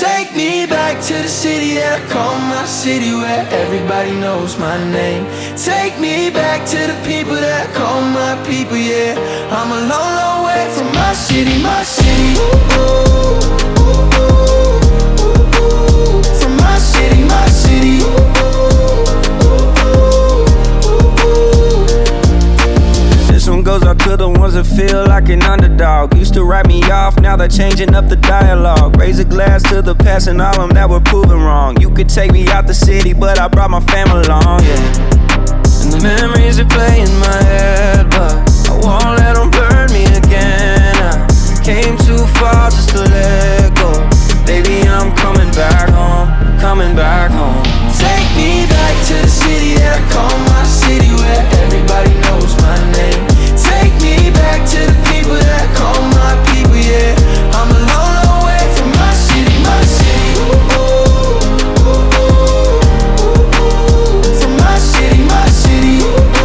Take me back to the city that I call my city, where everybody knows my name. Take me back to the people that I call my people, yeah. I'm a long, long way from my city, my city. Ooh, ooh, ooh, ooh, ooh. From my city, my city. Ooh, ooh, ooh, ooh. This one goes out to the ones that feel like an underdog. Used to write me off, now they're changing up the dialogue. Raise a glass to the past and all them that were proven wrong. You could take me out the city, but I brought my family along, yeah. And the memories are playing in my head, but I won't let them burn me again. I came too far just to let go. Baby, I'm coming back home, coming back home. Take me back to the city that I call my city, where everybody knows my name. Take me back to the people that I call my people, yeah. I'm a long, long way from my city, my city. Ooh, ooh, ooh, ooh, ooh. From my city, my city. Ooh,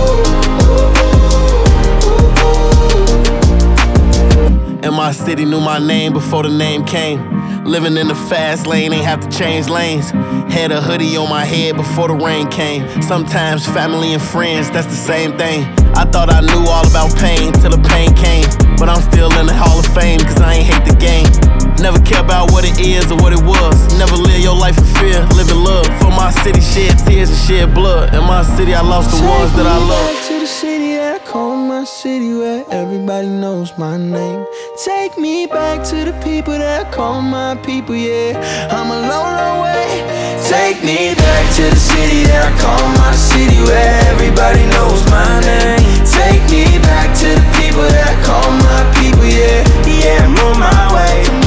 ooh, ooh, ooh. In my city, knew my name before the name came. Living in the fast lane, ain't have to change lanes. Had a hoodie on my head before the rain came. Sometimes family and friends, that's the same thing. I thought I knew all about pain till the pain came. But I'm still in the Hall of Fame, cause I ain't hate the game. Never care about what it is or what it was. Never live your life in fear, live in love. For my city, shed tears and shed blood. In my city, I lost the ones that I love. Take me back to the city that I call my city, where everybody knows my name. Take me back to the people that I call my people, yeah. I'm a long, long way. Take me back to the city that I call my city, where everybody knows my name. Take me back to the people that I call my people, yeah. Yeah, I'm on my way.